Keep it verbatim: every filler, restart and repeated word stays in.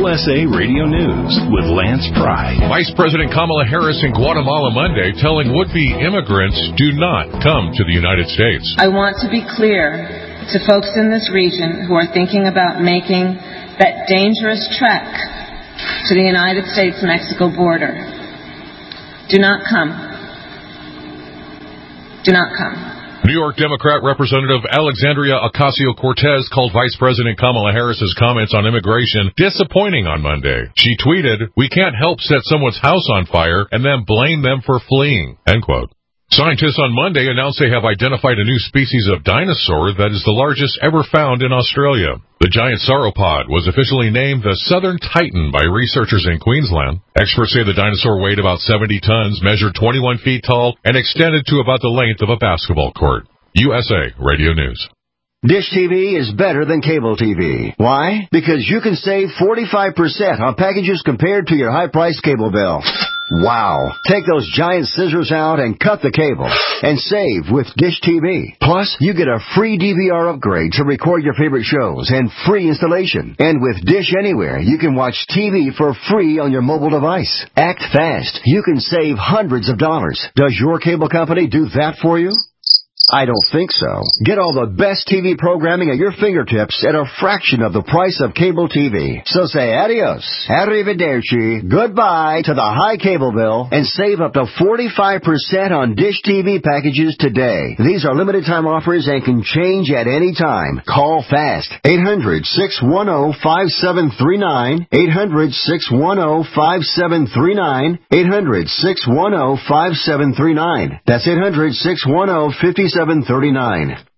U S A Radio News with Lance Pry. Vice President Kamala Harris in Guatemala Monday telling would-be immigrants do not come to the United States. I want to be clear to folks in this region who are thinking about making that dangerous trek to the United States-Mexico border. Do not come. Do not come. New York Democrat Representative Alexandria Ocasio-Cortez called Vice President Kamala Harris's comments on immigration disappointing on Monday. She tweeted, "We can't help set someone's house on fire and then blame them for fleeing." End quote. Scientists on Monday announced they have identified a new species of dinosaur that is the largest ever found in Australia. The giant sauropod was officially named the Southern Titan by researchers in Queensland. Experts say the dinosaur weighed about seventy tons, measured twenty-one feet tall, and extended to about the length of a basketball court. U S A Radio News. Dish T V is better than cable T V. Why? Because you can save forty-five percent on packages compared to your high-priced cable bill. Wow. Take those giant scissors out and cut the cable and save with Dish T V. Plus, you get a free D V R upgrade to record your favorite shows and free installation. And with Dish Anywhere, you can watch T V for free on your mobile device. Act fast. You can save hundreds of dollars. Does your cable company do that for you? I don't think so. Get all the best T V programming at your fingertips at a fraction of the price of cable T V. So say adios, arrivederci, goodbye to the high cable bill and save up to forty-five percent on Dish T V packages today. These are limited time offers and can change at any time. Call fast. eight hundred, six one zero, five seven three nine. eight hundred, six one zero, five seven three nine. eight hundred, six one zero, five seven three nine. That's eight hundred, six one zero, five seven three nine.